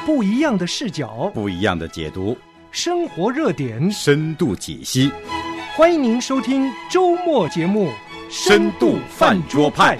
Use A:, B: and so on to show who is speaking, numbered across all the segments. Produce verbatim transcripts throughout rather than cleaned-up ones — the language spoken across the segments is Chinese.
A: 不一样的视角，
B: 不一样的解读，
A: 生活热点，
B: 深度解析。
A: 欢迎您收听周末节目《
B: 深度饭桌派》。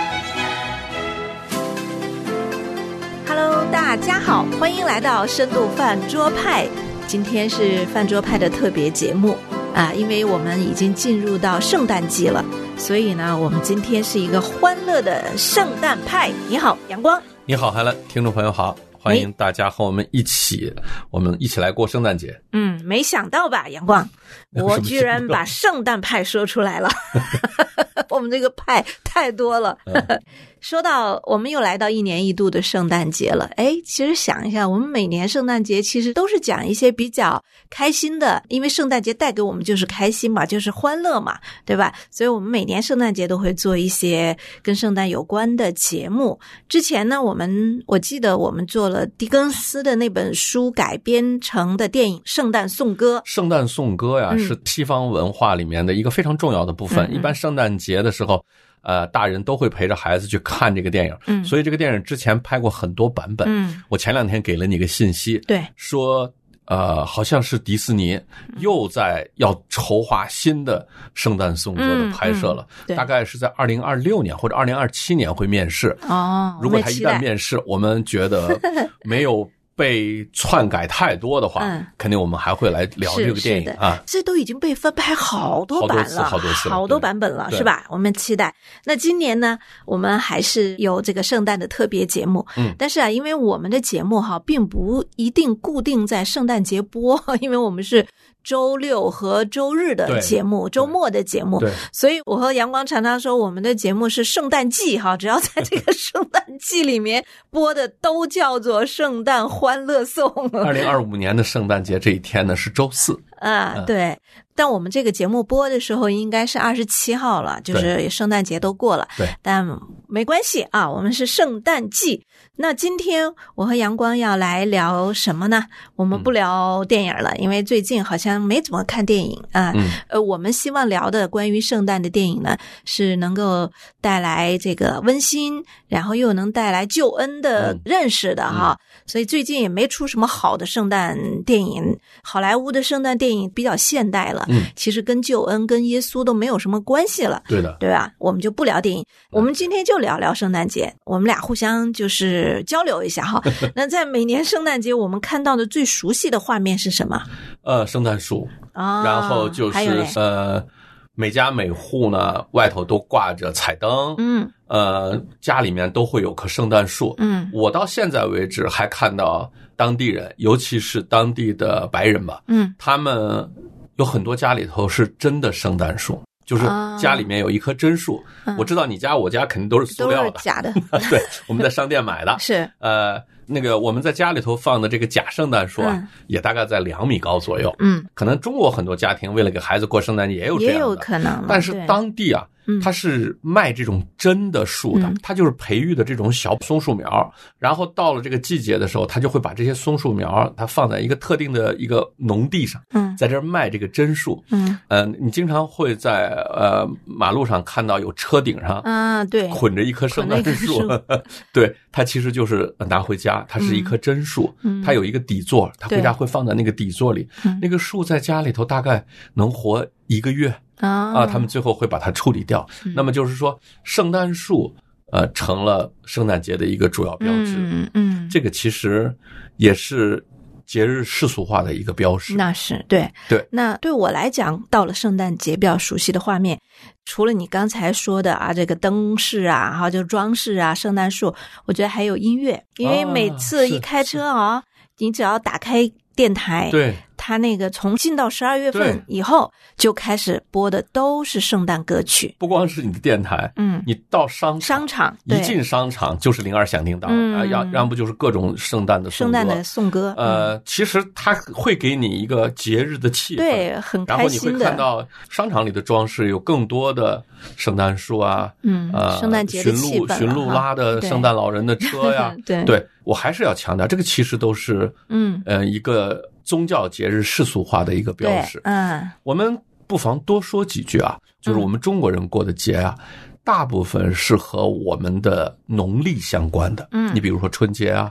C: Hello， 大家好，欢迎来到深度饭桌派。今天是饭桌派的特别节目啊，因为我们已经进入到圣诞季了，所以呢，我们今天是一个欢乐的圣诞派。你好，阳光。
D: 你好，海伦，听众朋友好，欢迎大家和我们一起，我们一起来过圣诞节。
C: 嗯，没想到吧，阳光，我居然把圣诞派说出来了。我们这个派太多了。说到我们又来到一年一度的圣诞节了，哎，其实想一下，我们每年圣诞节其实都是讲一些比较开心的，因为圣诞节带给我们就是开心嘛，就是欢乐嘛，对吧？所以我们每年圣诞节都会做一些跟圣诞有关的节目。之前呢，我们我记得我们做了狄更斯的那本书改编成的电影《圣诞颂歌》。
D: 圣诞颂歌呀，
C: 嗯、
D: 是西方文化里面的一个非常重要的部分。嗯、一般圣诞节的时候，呃，大人都会陪着孩子去看这个电影，嗯，所以这个电影之前拍过很多版本，嗯，我前两天给了你个信息，
C: 对，
D: 说呃，好像是迪士尼又在要筹划新的圣诞颂歌的拍摄了，嗯嗯、大概是在二零二六年或者二零二七年会面世。
C: 哦，
D: 如果他一旦面世，我们觉得没有被篡改太多的话，嗯，肯定我们还会来聊这个电影啊。
C: 这都已经被翻拍好多版了，
D: 好多次，
C: 好多版本了，是吧？我们期待。那今年呢，我们还是有这个圣诞的特别节目，嗯，但是啊，因为我们的节目哈，并不一定固定在圣诞节播，因为我们是周六和周日的节目，周末的节目，所以我和阳光常常说，我们的节目是圣诞季哈，只要在这个圣诞季里面播的都叫做圣诞欢乐颂。
D: 二零二五年的圣诞节这一天呢是周四
C: 啊，对。但我们这个节目播的时候应该是二十七号了，就是圣诞节都过了。
D: 对，
C: 但没关系啊，我们是圣诞季。那今天我和阳光要来聊什么呢？我们不聊电影了，嗯、因为最近好像没怎么看电影啊。嗯、呃，我们希望聊的关于圣诞的电影呢，是能够带来这个温馨，然后又能带来救恩的认识的哈。嗯、所以最近也没出什么好的圣诞电影，好莱坞的圣诞电影比较现代了。嗯，其实跟救恩跟耶稣都没有什么关系了，
D: 对的，
C: 对吧？我们就不聊电影，我们今天就聊聊圣诞节，我们俩互相就是交流一下哈。那在每年圣诞节，我们看到的最熟悉的画面是什么？
D: 呃，圣诞树，哦、然后就是呃，每家每户呢外头都挂着彩灯，嗯，呃，家里面都会有棵圣诞树，嗯，我到现在为止还看到当地人，尤其是当地的白人吧，嗯，他们有很多家里头是真的圣诞树，就是家里面有一棵真树。哦、我知道你家我家肯定都是塑料的，
C: 都是假的。
D: 对，我们在商店买的。
C: 是
D: 呃，那个我们在家里头放的这个假圣诞树啊，嗯、也大概在两米高左右。嗯，可能中国很多家庭为了给孩子过圣诞节也有这样的，
C: 也有可能。
D: 但是当地啊，它是卖这种真的树的，它就是培育的这种小松树苗，然后到了这个季节的时候，它就会把这些松树苗它放在一个特定的一个农地上，在这儿卖这个真树。嗯，呃，你经常会在呃马路上看到有车顶上
C: 啊，对，
D: 捆着一棵圣诞树，对，它其实就是拿回家，它是一棵真树，它有一个底座，它回家会放在那个底座里，那个树在家里头大概能活一个月。啊，他们最后会把它处理掉。嗯、那么就是说，圣诞树呃成了圣诞节的一个主要标志。嗯嗯，这个其实也是节日世俗化的一个标识。
C: 那是对
D: 对。
C: 那对我来讲，到了圣诞节比较熟悉的画面，除了你刚才说的啊，这个灯饰啊，还有就装饰啊，圣诞树，我觉得还有音乐，因为每次一开车啊，你只要打开电台，
D: 对。
C: 他那个从进到十二月份以后就开始播的都是圣诞歌曲，
D: 不光是你的电台，嗯，你到商
C: 商场
D: 一进商场就是铃儿响叮当，嗯、啊，要要不就是各种圣诞的
C: 圣诞的颂歌，
D: 呃，嗯、其实它会给你一个节日的气氛，
C: 对，很开心的。
D: 然后你会看到商场里的装饰有更多的圣诞树啊，
C: 嗯，呃，圣诞节的气氛，
D: 驯鹿拉的圣诞老人的车呀，
C: 对
D: 对，我还是要强调，这个其实都是嗯呃一个宗教节日世俗化的一个标识。嗯，我们不妨多说几句啊，就是我们中国人过的节啊，嗯、大部分是和我们的农历相关的。嗯，你比如说春节啊，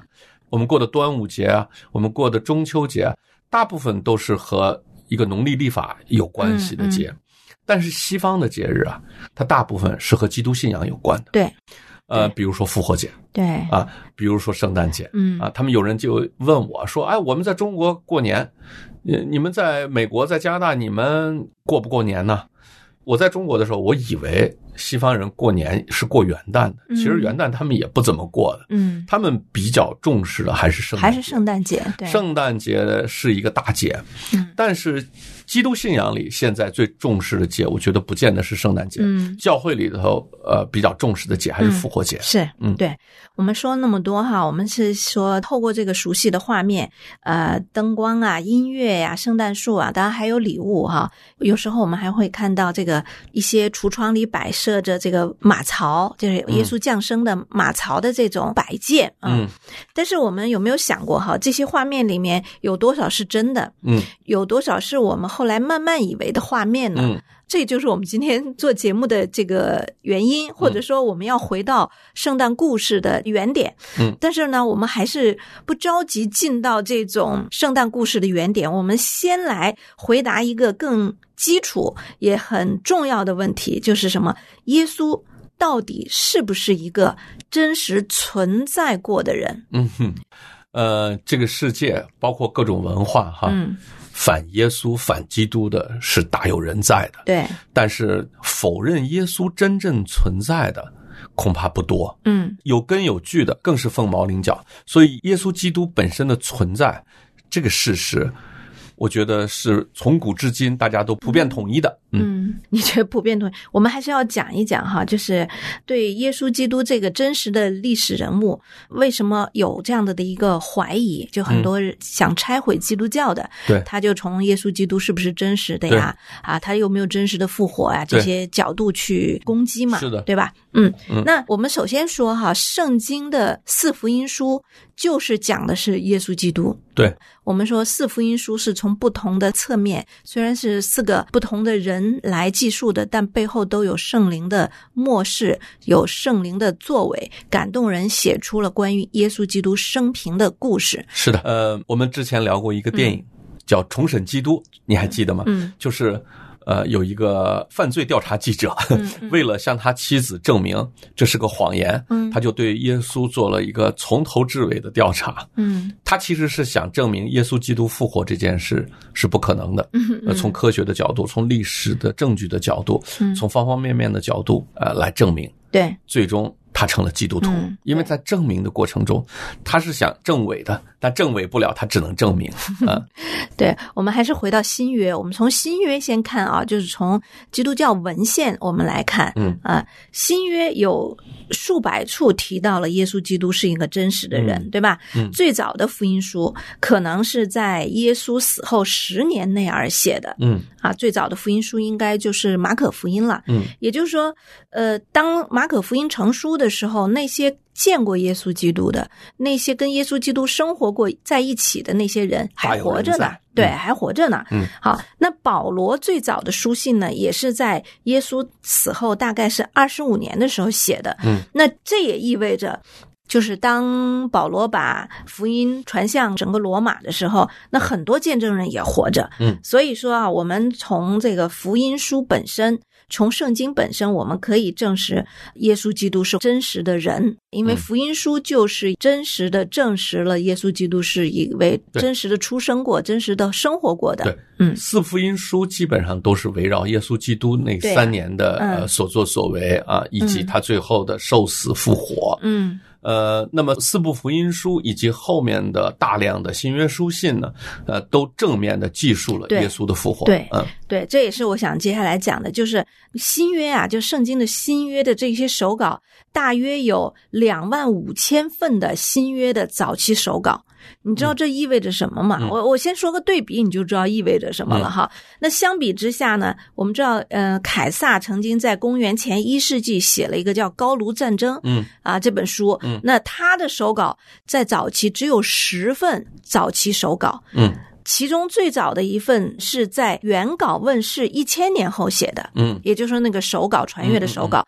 D: 我们过的端午节啊，我们过的中秋节，大部分都是和一个农历历法有关系的节。嗯嗯，但是西方的节日啊，它大部分是和基督信仰有关的。
C: 对。
D: 呃，比如说复活节，
C: 对
D: 啊，比如说圣诞节，
C: 嗯
D: 啊，他们有人就问我说，哎，我们在中国过年，你你们在美国、在加拿大，你们过不过年呢？我在中国的时候，我以为西方人过年是过元旦的，其实元旦他们也不怎么过的，
C: 嗯，
D: 他们比较重视的还是圣诞节，
C: 还是圣诞节，对，
D: 圣诞节是一个大节，
C: 嗯，
D: 但是基督信仰里现在最重视的节，我觉得不见得是圣诞节，
C: 嗯，
D: 教会里头呃比较重视的节还是复活节，
C: 嗯、是，嗯，对，我们说那么多哈，我们是说透过这个熟悉的画面，呃，灯光啊、音乐呀、啊、圣诞树啊，当然还有礼物哈，有时候我们还会看到这个一些橱窗里摆设着这个马槽，就是耶稣降生的马槽的这种摆件啊、
D: 嗯，
C: 但是我们有没有想过哈，这些画面里面有多少是真的？
D: 嗯，
C: 有多少是我们后来慢慢以为的画面呢？
D: 嗯，
C: 这就是我们今天做节目的这个原因，或者说我们要回到圣诞故事的原点。
D: 嗯，
C: 但是呢，我们还是不着急进到这种圣诞故事的原点，我们先来回答一个更基础也很重要的问题，就是什么？耶稣到底是不是一个真实存在过的人？
D: 嗯哼，呃，这个世界包括各种文化哈，
C: 嗯，
D: 反耶稣、反基督的是大有人在的，
C: 对，
D: 但是否认耶稣真正存在的恐怕不多，
C: 嗯，
D: 有根有据的更是凤毛麟角。所以耶稣基督本身的存在这个事实，我觉得是从古至今大家都普遍统一的。
C: 嗯，嗯，你觉得普遍统一？我们还是要讲一讲哈，就是对耶稣基督这个真实的历史人物，为什么有这样的的一个怀疑？就很多人想拆毁基督教的，
D: 对、嗯，
C: 他就从耶稣基督是不是真实的呀？啊，他有没有真实的复活呀？这些角度去攻击嘛，
D: 是的，
C: 对吧？嗯，
D: 嗯，
C: 那我们首先说哈，圣经的四福音书就是讲的是耶稣基督。
D: 对，
C: 我们说四福音书是从不同的侧面，虽然是四个不同的人来记述的，但背后都有圣灵的默示，有圣灵的作为，感动人写出了关于耶稣基督生平的故事。
D: 是的，呃，我们之前聊过一个电影、嗯、叫《重审基督》，你还记得吗？
C: 嗯，
D: 就是呃，有一个犯罪调查记者，嗯嗯为了向他妻子证明这是个谎言，嗯，他就对耶稣做了一个从头至尾的调查。
C: 嗯，
D: 他其实是想证明耶稣基督复活这件事是不可能的。
C: 嗯，
D: 呃，从科学的角度，从历史的证据的角度，嗯，从方方面面的角度，呃，来证明。
C: 对，
D: 最终他成了基督徒，
C: 嗯、
D: 因为在证明的过程中，他是想证伪的，但证伪不了，他只能证明。啊，
C: 对，我们还是回到新约，我们从新约先看啊，就是从基督教文献我们来看，
D: 嗯
C: 啊，新约有数百处提到了耶稣基督是一个真实的人，
D: 嗯、
C: 对吧？
D: 嗯，
C: 最早的福音书可能是在耶稣死后十年内而写的，
D: 嗯，
C: 啊，最早的福音书应该就是马可福音了，
D: 嗯，
C: 也就是说，呃，当马可福音成书的时候，那些见过耶稣基督的，那些跟耶稣基督生活过在一起的那些人还活着呢，对、嗯，还活着呢。
D: 嗯，
C: 好，那保罗最早的书信呢，也是在耶稣死后大概是二十五年的时候写的。
D: 嗯，
C: 那这也意味着，就是当保罗把福音传向整个罗马的时候，那很多见证人也活着。
D: 嗯，
C: 所以说啊，我们从这个福音书本身，从圣经本身，我们可以证实耶稣基督是真实的人，因为福音书就是真实的证实了耶稣基督是一位真实的出生过、真实的生活过的。
D: 对，
C: 嗯，
D: 四福音书基本上都是围绕耶稣基督那三年的、
C: 啊嗯、
D: 呃所作所为啊，以及他最后的受死复活。
C: 嗯。
D: 呃，那么四部福音书以及后面的大量的新约书信呢，呃，都正面的记述了耶稣的复活。
C: 对，
D: 嗯，
C: 对，这也是我想接下来讲的，就是新约啊，就圣经的新约的这些手稿，大约有两万五千份的新约的早期手稿。你知道这意味着什么吗？
D: 嗯、
C: 我我先说个对比，你就知道意味着什么了哈。嗯、那相比之下呢，我们知道，呃，凯撒曾经在公元前一世纪写了一个叫《高卢战争》，
D: 嗯
C: 啊这本书，
D: 嗯，
C: 那他的手稿在早期只有十份早期手稿，
D: 嗯。
C: 其中最早的一份是在原稿问世一千年后写的，
D: 嗯，
C: 也就是说那个手稿传阅的手稿。嗯嗯嗯，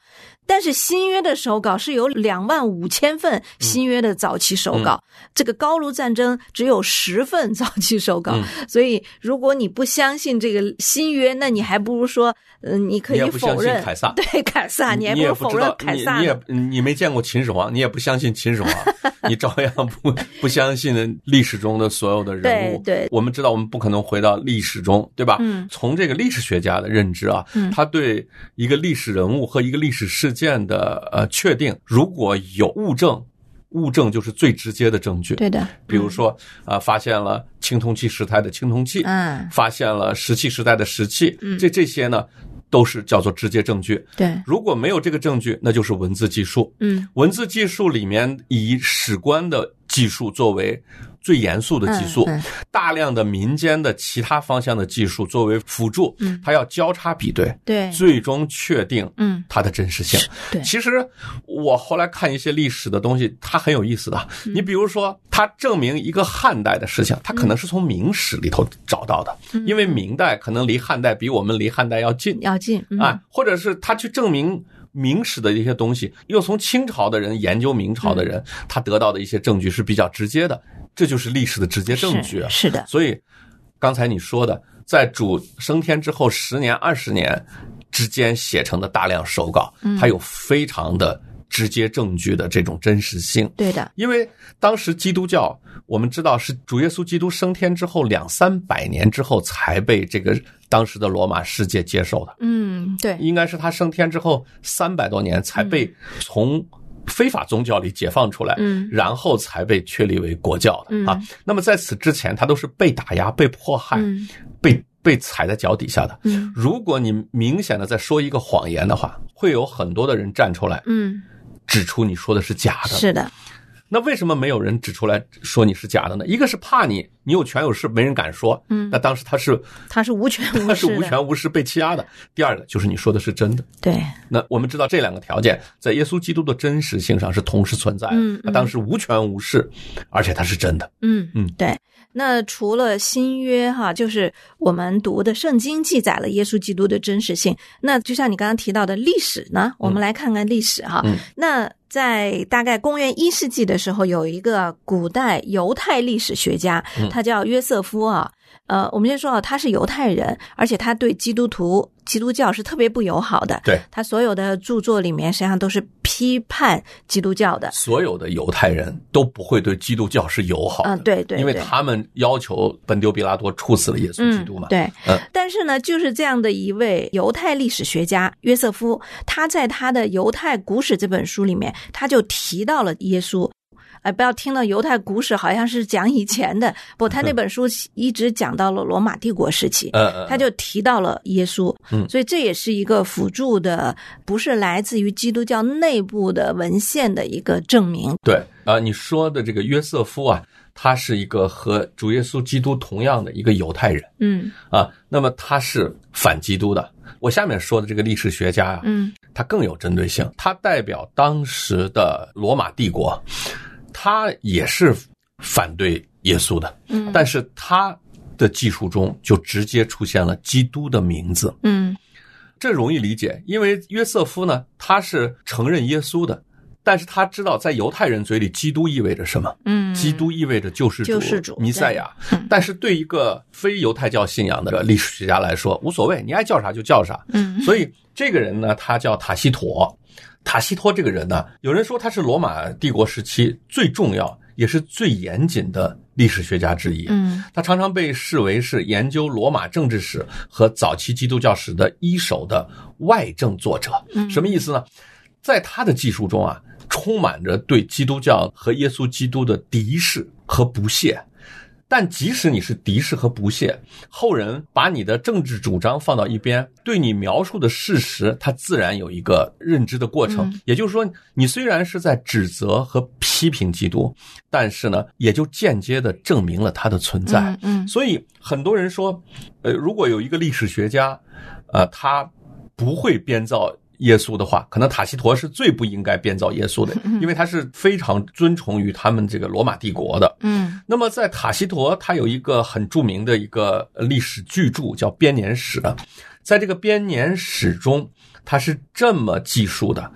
C: 但是新约的手稿是有两万五千份新约的早期手稿，嗯、这个高卢战争只有十份早期手稿，嗯、所以如果你不相信这个新约，那你还不如说，嗯、呃，你可以否认
D: 凯撒，
C: 对凯撒，你还不如否认凯撒
D: 你。你也你没见过秦始皇，你也不相信秦始皇，你照样不不相信历史中的所有的人物。
C: 对对，
D: 我们知道我们不可能回到历史中，对吧？嗯，从这个历史学家的认知啊，嗯、他对一个历史人物和一个历史事件的呃确定，如果有物证，物证就是最直接的证据。
C: 对的，
D: 比如说啊、呃，发现了青铜器时代的青铜器，嗯，发现了石器时代的石器，嗯，这这些呢都是叫做直接证据。
C: 对，
D: 如果没有这个证据，那就是文字记述。嗯，文字记述里面以史官的记述作为最严肃的记述，嗯嗯、大量的民间的其他方向的技术作为辅助，嗯，它要交叉比对，
C: 对，
D: 最终确定嗯它的真实性。
C: 对，
D: 其实我后来看一些历史的东西，它很有意思的。嗯、你比如说，它证明一个汉代的事情，它可能是从明史里头找到的，嗯、因为明代可能离汉代比我们离汉代要近，
C: 要近、嗯、
D: 啊，或者是他去证明明史的一些东西，又从清朝的人研究明朝的人，嗯、他得到的一些证据是比较直接的。这就是历史的直接证据。
C: 是, 是的，
D: 所以刚才你说的，在主升天之后十年、二十年之间写成的大量手稿，嗯、它有非常的直接证据的这种真实性。
C: 对的，
D: 因为当时基督教，我们知道是主耶稣基督升天之后两三百年之后才被这个当时的罗马世界接受的。
C: 嗯，对，
D: 应该是他升天之后三百多年才被从非法宗教里解放出来，嗯，然后才被确立为国教的、嗯、啊。那么在此之前，他都是被打压、被迫害、嗯、被被踩在脚底下的。嗯，如果你明显的在说一个谎言的话，会有很多的人站出来，嗯，指出你说的是假的。
C: 是的。
D: 那为什么没有人指出来说你是假的呢？一个是怕你，你有权有势，没人敢说。嗯，那当时他是
C: 他是无权无势的，
D: 他是无权无势被欺压的。第二个就是你说的是真的。
C: 对。
D: 那我们知道这两个条件在耶稣基督的真实性上是同时存在的。嗯，他当时无权无势，而且他是真的。
C: 嗯嗯，对。那除了新约哈，就是我们读的圣经记载了耶稣基督的真实性。那就像你刚刚提到的历史呢，我们来看看历史哈。嗯，那在大概公元一世纪的时候，有一个古代犹太历史学家，他叫约瑟夫啊。呃，我们先说啊，他是犹太人，而且他对基督徒、基督教是特别不友好的。
D: 对，
C: 他所有的著作里面实际上都是批判基督教的。
D: 所有的犹太人都不会对基督教是友好的。
C: 嗯，对 对, 对，
D: 因为他们要求本丢比拉多处死了耶稣基督嘛。
C: 嗯、对，嗯。但是呢，就是这样的一位犹太历史学家约瑟夫，他在他的《犹太古史》这本书里面，他就提到了耶稣。哎，不要听了犹太古史好像是讲以前的，不，他那本书一直讲到了罗马帝国时期，他就提到了耶稣，所以这也是一个辅助的，不是来自于基督教内部的文献的一个证明。
D: 对啊，你说的这个约瑟夫啊，他是一个和主耶稣基督同样的一个犹太人，嗯啊，那么他是反基督的。我下面说的这个历史学家啊，嗯，他更有针对性，他代表当时的罗马帝国。他也是反对耶稣的，嗯，但是他的技术中就直接出现了基督的名字，嗯，这容易理解，因为约瑟夫呢，他是承认耶稣的，但是他知道在犹太人嘴里基督意味着什么，嗯，基督意味着救世主、
C: 救世主、
D: 弥赛亚，但是对一个非犹太教信仰的历史学家来说无所谓，你爱叫啥就叫啥，嗯，所以这个人呢，他叫塔西佗。塔西佗这个人呢，有人说他是罗马帝国时期最重要也是最严谨的历史学家之一。嗯，他常常被视为是研究罗马政治史和早期基督教史的一手的外政作者。嗯，什么意思呢？在他的技术中啊，充满着对基督教和耶稣基督的敌视和不屑。但即使你是敌视和不屑，后人把你的政治主张放到一边，对你描述的事实，它自然有一个认知的过程。嗯，也就是说，你虽然是在指责和批评基督，但是呢，也就间接的证明了它的存在。嗯嗯，所以很多人说，呃，如果有一个历史学家，呃，他不会编造耶稣的话，可能塔西佗是最不应该编造耶稣的，因为他是非常尊崇于他们这个罗马帝国的。嗯，那么在塔西佗他有一个很著名的一个历史巨著叫编年史，在这个编年史中他是这么记述的，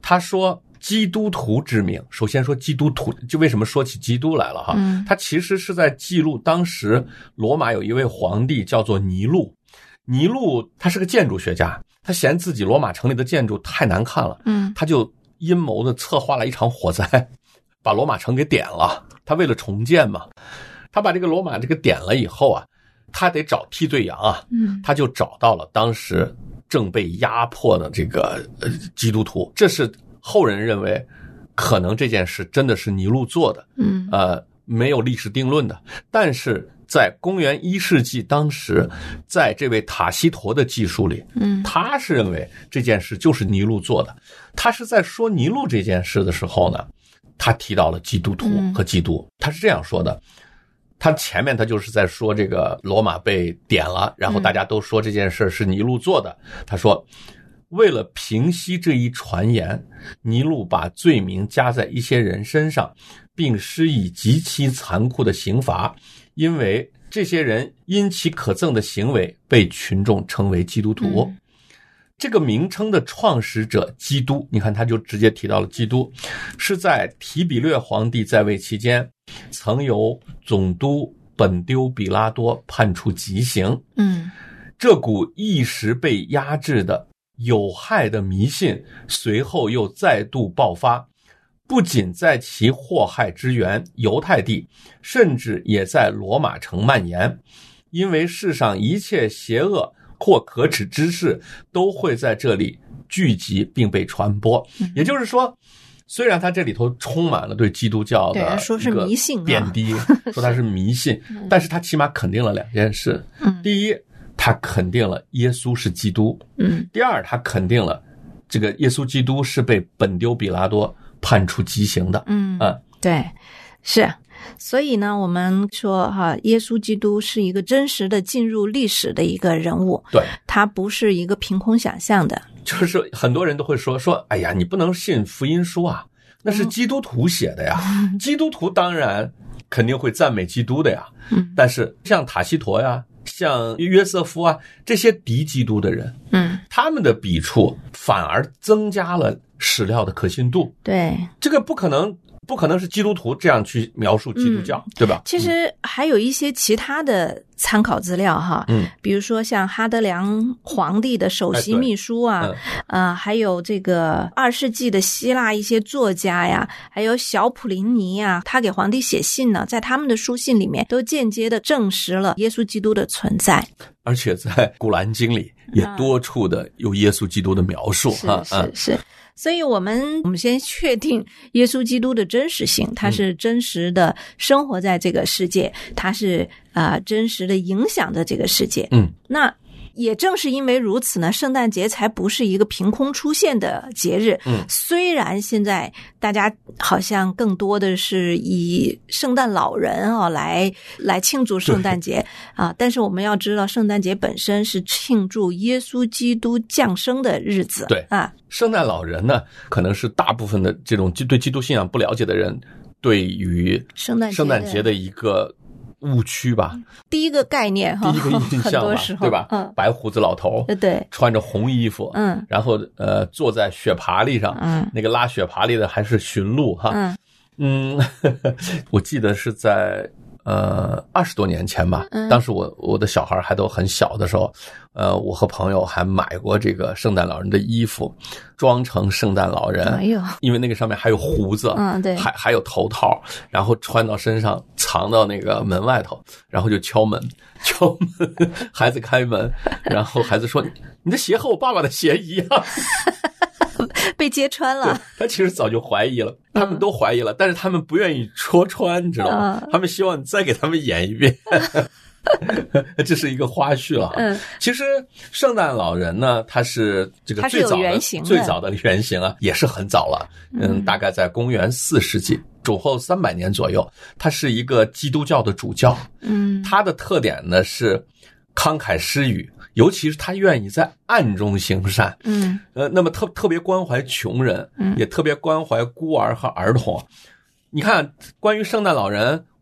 D: 他说基督徒之名，首先说基督徒，就为什么说起基督来了哈？嗯，他其实是在记录当时罗马有一位皇帝叫做尼禄，尼禄他是个建筑学家，他嫌自己罗马城里的建筑太难看了，嗯，他就阴谋的策划了一场火灾，把罗马城给点了。他为了重建嘛，他把这个罗马这个点了以后啊，他得找替罪羊啊，嗯，他就找到了当时正被压迫的这个呃基督徒，这是后人认为可能这件事真的是尼禄做的，嗯，呃，没有历史定论的。但是在公元一世纪，当时在这位塔西佗的记述里，嗯，他是认为这件事就是尼禄做的。他是在说尼禄这件事的时候呢，他提到了基督徒和基督，他是这样说的。他前面他就是在说这个罗马被点了，然后大家都说这件事是尼禄做的。他说，为了平息这一传言，尼禄把罪名加在一些人身上，并施以极其残酷的刑罚，因为这些人因其可憎的行为被群众称为基督徒。嗯，这个名称的创始者基督，你看他就直接提到了基督，是在提比略皇帝在位期间，曾由总督本丢比拉多判处极刑。嗯，这股一时被压制的有害的迷信随后又再度爆发，不仅在其祸害之源犹太地，甚至也在罗马城蔓延，因为世上一切邪恶或可耻之事都会在这里聚集并被传播。也就是说，虽然他这里头充满了对基督教的
C: 说是迷信
D: 贬低，说他是迷信，但是他起码肯定了两件事。第一，他肯定了耶稣是基督。嗯，第二，他肯定了这个耶稣基督是被本丢比拉多判处极刑的。
C: 嗯嗯，对，是。所以呢，我们说哈，耶稣基督是一个真实的进入历史的一个人物，
D: 对，
C: 他不是一个凭空想象的。
D: 就是很多人都会说说，哎呀，你不能信福音书啊，那是基督徒写的呀。嗯、基督徒当然肯定会赞美基督的呀。嗯，但是像塔西佗呀，像约瑟夫啊，这些敌基督的人，嗯，他们的笔触反而增加了史料的可信度。
C: 对，
D: 这个不可能。不可能是基督徒这样去描述基督教，嗯、对吧？
C: 其实还有一些其他的参考资料哈，嗯，比如说像哈德良皇帝的首席秘书啊，哎嗯、呃，还有这个二世纪的希腊一些作家呀，还有小普林尼啊，他给皇帝写信呢，在他们的书信里面都间接的证实了耶稣基督的存在，
D: 而且在古兰经里也多处的有耶稣基督的描述哈、
C: 嗯，是是。是所以我们我们先确定耶稣基督的真实性，他是真实的生活在这个世界，他是呃真实的影响着这个世界。嗯，那也正是因为如此呢，圣诞节才不是一个凭空出现的节日。嗯，虽然现在大家好像更多的是以圣诞老人啊来来庆祝圣诞节啊，但是我们要知道，圣诞节本身是庆祝耶稣基督降生的日子。
D: 对啊，圣诞老人呢，可能是大部分的这种对基督信仰不了解的人对于圣诞圣诞节的一个误区吧，
C: 第一个概念哈，
D: 第一个印象吧，对吧？嗯，白胡子老头，
C: 对，
D: 穿着红衣服，嗯，然后呃坐在雪爬犁上，嗯，那个拉雪爬犁的还是驯鹿哈，嗯嗯，呵呵我记得是在呃二十多年前吧，嗯，当时我我的小孩还都很小的时候，呃，我和朋友还买过这个圣诞老人的衣服，装成圣诞老人，哎呦，因为那个上面还有胡子，嗯，对，还还有头套，然后穿到身上，藏到那个门外头，然后就敲门，敲门，孩子开门，然后孩子说：“你的鞋和我爸爸的鞋一样。”
C: 被揭穿了，
D: 他其实早就怀疑了，他们都怀疑了，嗯、但是他们不愿意戳穿，你知道吗？嗯、他们希望你再给他们演一遍。这是一个花絮了。嗯，其实圣诞老人呢，他是这个最早的最早的原型啊，也是很早了。嗯，大概在公元四世纪，主后三百年左右，他是一个基督教的主教。嗯，他的特点呢是慷慨施予。尤其是他愿意在暗中行善，嗯，呃，那么特特别关怀穷人，嗯，也特别关怀孤儿和儿童。你看，关于圣诞老人，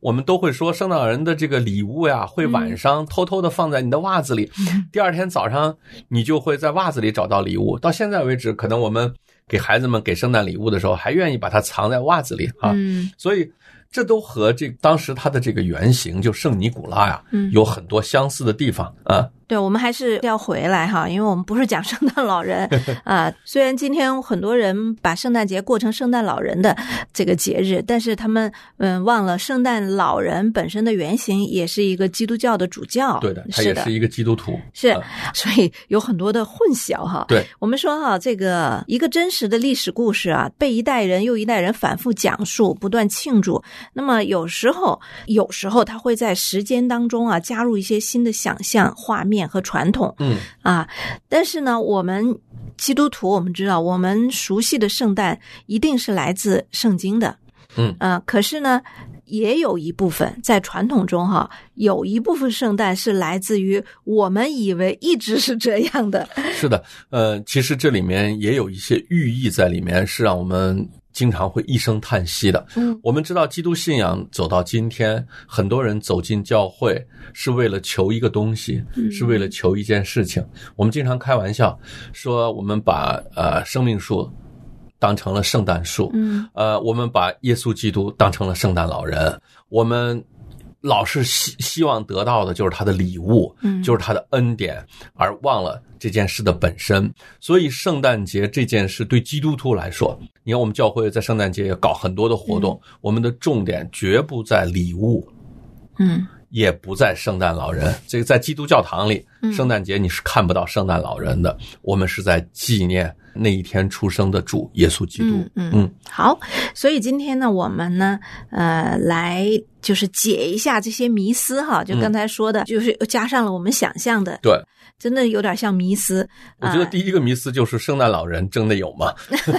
D: 我们都会说圣诞老人的这个礼物呀，会晚上偷偷的放在你的袜子里，嗯、第二天早上你就会在袜子里找到礼物。到现在为止，可能我们给孩子们给圣诞礼物的时候，还愿意把它藏在袜子里啊。嗯、所以这都和这当时它的这个原型就圣尼古拉呀，嗯、有很多相似的地方啊。
C: 对，我们还是要回来哈，因为我们不是讲圣诞老人啊。虽然今天很多人把圣诞节过成圣诞老人的这个节日，但是他们嗯忘了圣诞老人本身的原型也是一个基督教的主教。
D: 对的，他也是一个基督徒。
C: 是，嗯、所以有很多的混淆哈。
D: 对，
C: 我们说哈，这个一个真实的历史故事啊，被一代人又一代人反复讲述，不断庆祝。那么有时候，有时候他会在时间当中啊加入一些新的想象画面和传统，
D: 嗯
C: 啊，但是呢，我们基督徒我们知道，我们熟悉的圣诞一定是来自圣经的，
D: 嗯
C: 啊，可是呢，也有一部分在传统中哈，有一部分圣诞是来自于我们以为一直是这样的。
D: 是的，呃，其实这里面也有一些寓意在里面，是让我们经常会一声叹息的。
C: 嗯，
D: 我们知道基督信仰走到今天，很多人走进教会是为了求一个东西，
C: 嗯、
D: 是为了求一件事情。我们经常开玩笑说，我们把呃生命树当成了圣诞树，
C: 嗯，
D: 呃，我们把耶稣基督当成了圣诞老人，我们老是希希望得到的就是他的礼物，
C: 嗯，
D: 就是他的恩典，而忘了这件事的本身。所以圣诞节这件事对基督徒来说，你看我们教会在圣诞节也搞很多的活动，嗯、我们的重点绝不在礼物，
C: 嗯，
D: 也不在圣诞老人。这个在基督教堂里，圣诞节你是看不到圣诞老人的，我们是在纪念那一天出生的主耶稣基督。
C: 嗯 嗯, 嗯好，所以今天呢，我们呢，呃，来就是解一下这些迷思哈，就刚才说的，嗯、就是加上了我们想象的，
D: 对，
C: 真的有点像迷思。
D: 我觉得第一个迷思就是圣诞老人真的有吗？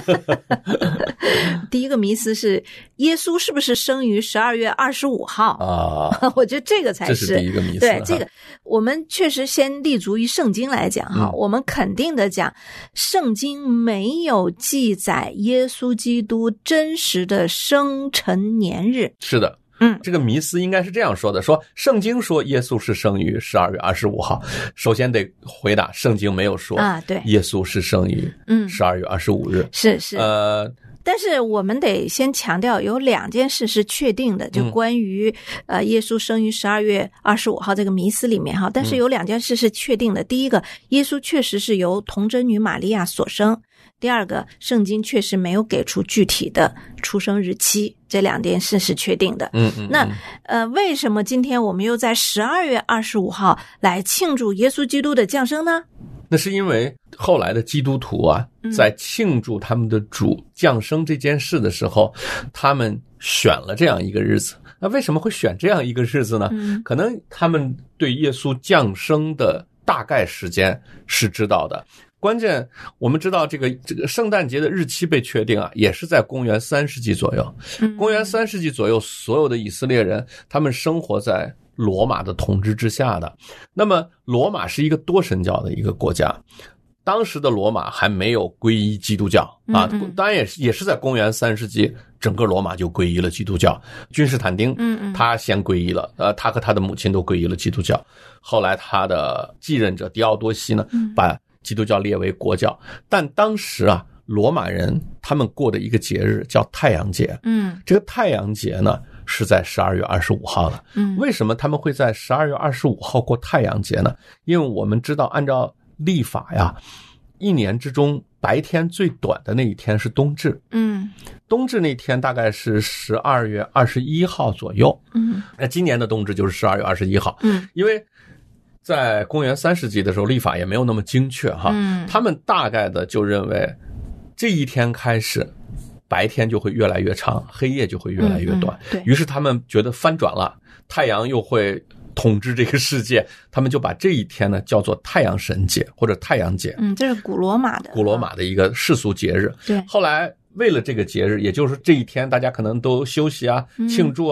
C: 第一个迷思是耶稣是不是生于十二月二十五号
D: 啊？
C: 我觉得这个才是
D: 这是第一个迷思。
C: 对，这个我们确实先立足于圣经来讲哈，
D: 嗯、
C: 我们肯定的讲，圣经没有记载耶稣基督真实的生辰年日。
D: 是的。
C: 嗯，
D: 这个迷思应该是这样说的，说圣经说耶稣是生于十二月二十五号，首先得回答圣经没有说
C: 啊，对，
D: 耶稣是生于
C: 嗯
D: 十二月二十五日，
C: 是是
D: 呃。
C: 但是我们得先强调，有两件事是确定的，就关于、嗯、呃耶稣生于十二月二十五号这个迷思里面哈。但是有两件事是确定的，嗯、第一个，耶稣确实是由童贞女玛利亚所生；第二个，圣经确实没有给出具体的出生日期，这两件事是确定的。
D: 嗯 嗯, 嗯。
C: 那呃，为什么今天我们又在十二月二十五号来庆祝耶稣基督的降生呢？
D: 那是因为后来的基督徒啊，在庆祝他们的主降生这件事的时候，嗯、他们选了这样一个日子。那为什么会选这样一个日子呢？
C: 嗯、
D: 可能他们对耶稣降生的大概时间是知道的。关键我们知道这个这个圣诞节的日期被确定啊，也是在公元三世纪左右。
C: 嗯、
D: 公元三世纪左右，所有的以色列人他们生活在罗马的统治之下的。那么罗马是一个多神教的一个国家，当时的罗马还没有皈依基督教啊，
C: 嗯嗯
D: 当然也是也是在公元三世纪，整个罗马就皈依了基督教。君士坦丁，
C: 嗯嗯，
D: 他先皈依了，呃，他和他的母亲都皈依了基督教。后来他的继任者狄奥多西呢，把基督教列为国教。但当时啊，罗马人他们过的一个节日叫太阳节，
C: 嗯，
D: 这个太阳节呢是在十二月二十五号的。
C: 嗯，
D: 为什么他们会在十二月二十五号过太阳节呢？因为我们知道，按照历法呀，一年之中白天最短的那一天是冬至。
C: 嗯，
D: 冬至那天大概是十二月二十一号左右。
C: 嗯，
D: 那今年的冬至就是十二月二十一号。
C: 嗯，
D: 因为在公元三世纪的时候，历法也没有那么精确哈。
C: 嗯，
D: 他们大概的就认为这一天开始白天就会越来越长，黑夜就会越来越短。
C: 嗯嗯、对，
D: 于是他们觉得翻转了，太阳又会统治这个世界，他们就把这一天呢叫做太阳神节或者太阳节。
C: 嗯，这是古罗马的
D: 古罗马的一个世俗节日。
C: 对，
D: 后来为了这个节日，也就是这一天大家可能都休息啊、庆祝啊、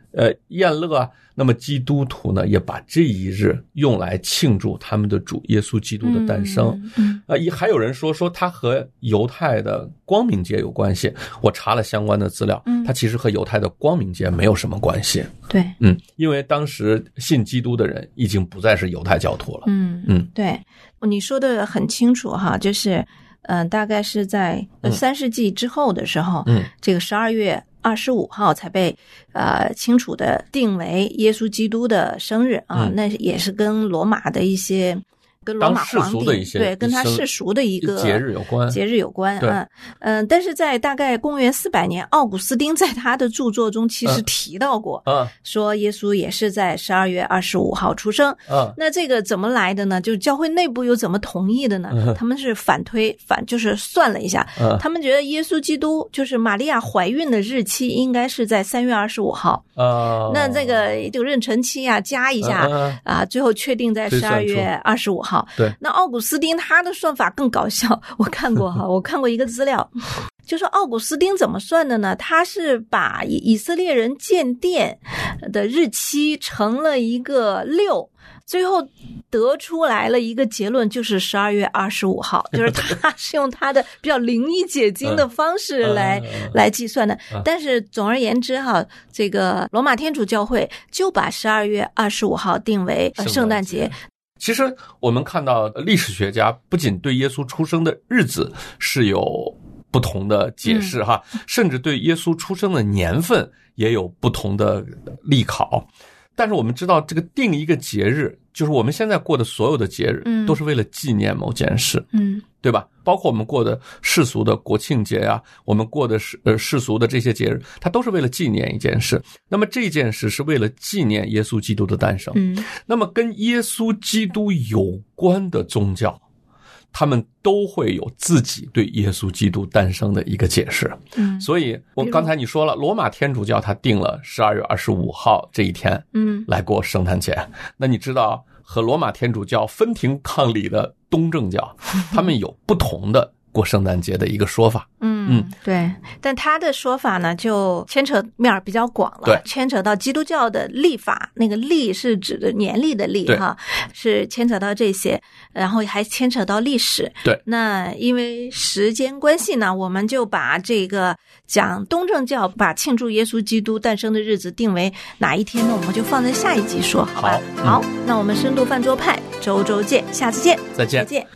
D: 呃宴乐啊。那么基督徒呢，也把这一日用来庆祝他们的主耶稣基督的诞生。嗯，啊、嗯，还有人说说它和犹太的光明节有关系。我查了相关的资料，嗯，它其实和犹太的光明节没有什么关系。
C: 对，
D: 嗯，因为当时信基督的人已经不再是犹太教徒了。
C: 嗯嗯，对，你说的很清楚哈，就是。嗯、呃，大概是在三世纪之后的时候，嗯，这个十二月二十五号才被呃清楚的定为耶稣基督的生日啊，嗯、那也是跟罗马的一些。跟罗马皇帝
D: 的一些
C: 对跟他世俗的一个
D: 节日有关，
C: 节日有关啊，嗯、呃，但是在大概公元四百年，奥古斯丁在他的著作中其实提到过，嗯，说耶稣也是在十二月二十五号出生，嗯，那这个怎么来的呢？就是教会内部又怎么同意的呢？嗯、他们是反推反，就是算了一下，嗯，他们觉得耶稣基督就是玛利亚怀孕的日期应该是在三月二十五号，啊、嗯，那这个就壬辰期啊加一下、嗯、啊，最后确定在十二月二十五号。
D: 对，
C: 那奥古斯丁他的算法更搞笑，我看过哈，我看过一个资料，就说奥古斯丁怎么算的呢？他是把以色列人建殿的日期乘了一个六，最后得出来了一个结论，就是十二月二十五号，就是他是用他的比较灵异解经的方式来、嗯、来计算的。但是总而言之哈，这个罗马天主教会就把十二月二十五号定为圣诞节。
D: 其实我们看到历史学家不仅对耶稣出生的日子是有不同的解释哈、嗯，甚至对耶稣出生的年份也有不同的立考。但是我们知道，这个定一个节日，就是我们现在过的所有的节日，嗯，都是为了纪念某件事，嗯，对吧？包括我们过的世俗的国庆节啊，我们过的世呃世俗的这些节日，它都是为了纪念一件事。那么这件事是为了纪念耶稣基督的诞生，嗯，那么跟耶稣基督有关的宗教，他们都会有自己对耶稣基督诞生的一个解释。嗯，所以我刚才你说了，罗马天主教他定了十二月二十五号这一天，嗯，来过圣诞节。那你知道和罗马天主教分庭抗礼的东正教，他们有不同的过圣诞节的一个说法。
C: 嗯嗯，对，但他的说法呢，就牵扯面比较广了，
D: 对，
C: 牵扯到基督教的历法，那个历是指的年历的历哈，是牵扯到这些，然后还牵扯到历史。
D: 对，
C: 那因为时间关系呢，我们就把这个讲东正教把庆祝耶稣基督诞生的日子定为哪一天呢？我们就放在下一集说，好吧？好，嗯、好，那我们深度饭桌派周周见，下次见，
D: 再见，
C: 再见。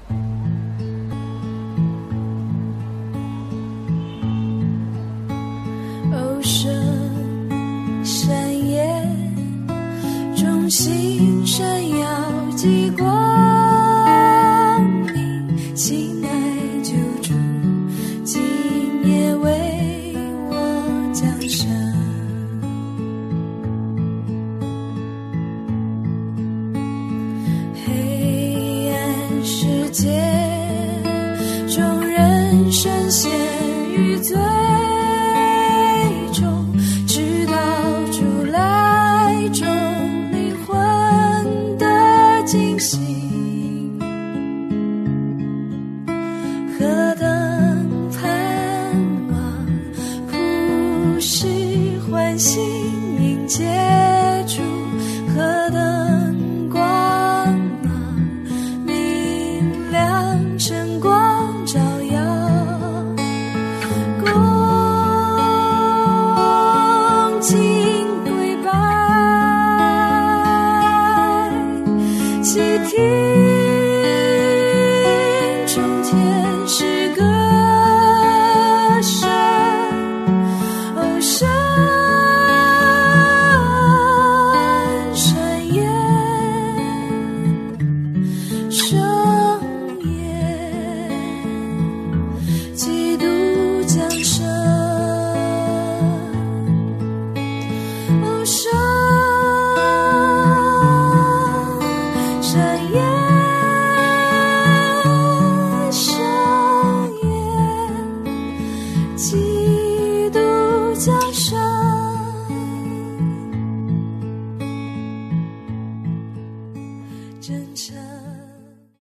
E: 深山野中心闪耀极光明，亲爱救主今夜为我降生，黑暗世界中人深陷于罪真诚。